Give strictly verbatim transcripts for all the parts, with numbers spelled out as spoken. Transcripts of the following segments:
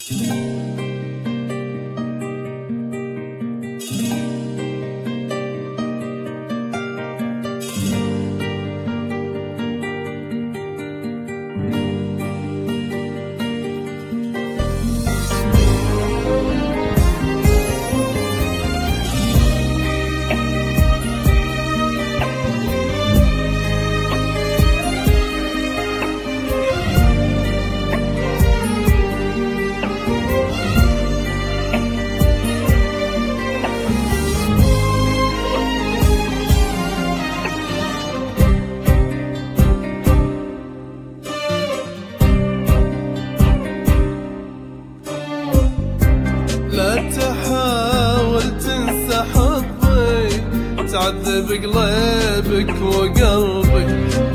تعذب قلبك وقلبي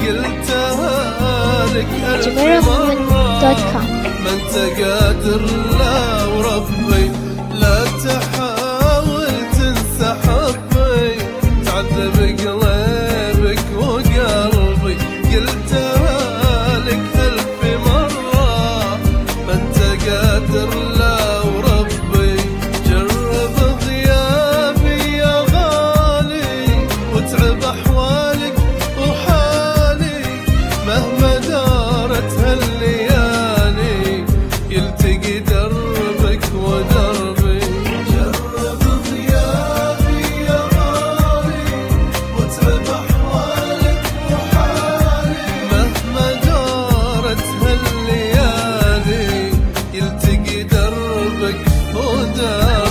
قلتها لك ألف مرة ما انت قادر لا وربي لا تحاول تنسى حبي تعذب قلبك وقلبي قلتها لك ألف مرة ما انت قادر لا وربي جرب غيابي يا غالي وتعب أحوالك وحالي مهما دارت هالليالي يلتقي دربك ودربي جرب غيابي يا غالي وتعب أحوالك وحالي مهما دارت هالليالي يلتقي دربك ودربي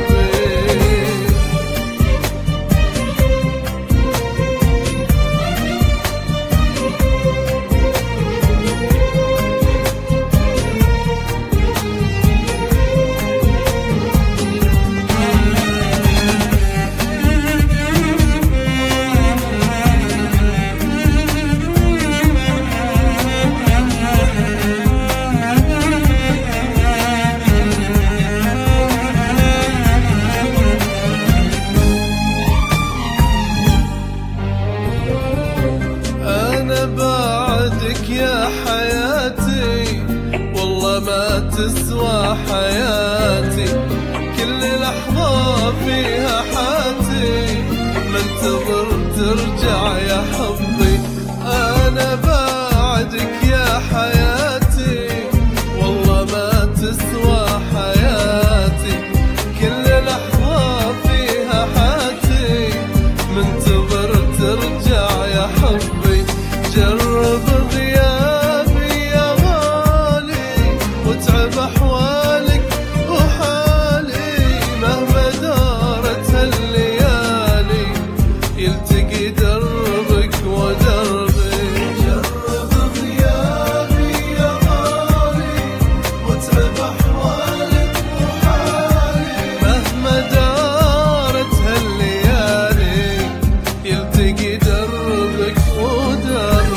بعدك يا حياتي والله ما تسوى حياتي كل لحظة فيها حاتي منتظر ترجع يا حبي أنا بعدك يا حياتي والله ما تسوى حياتي كل لحظة فيها حاتي منتظر ترجع يا حبي جرب غيابي يا غالي وتعب أحوالك وحالي مهما دارت هالليالي يلتقي دربك ودربي جرب غيابي يا غالي وتعب أحوالك وحالي مهما دارت هالليالي يلتقي دربك ودربي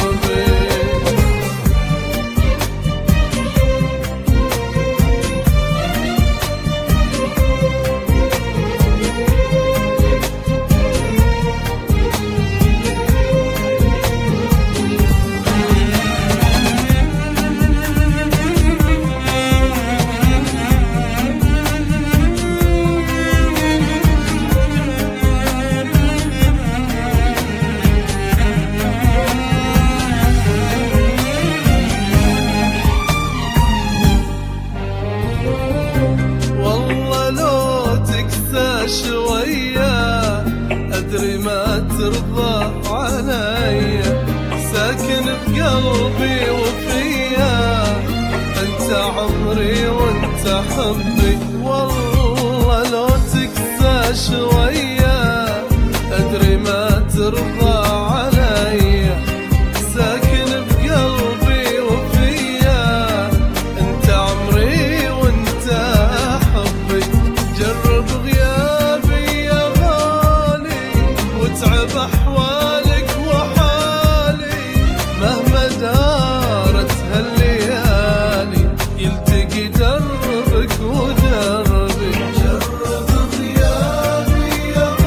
شوية أدري ما ترضى عليا ساكن بقلبي وفيا أنت عمري وأنت حبي والله لو تكسى شوية أدري ما ترضى عليا ساكن بقلبي وفيا أنت عمري وأنت حبي جرب غيابي يا غالي وتعب أحوالك وحالي مهما دارت هالليالي يلتقي دربك ودربي جرب غيابي يا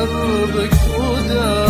دربك ودار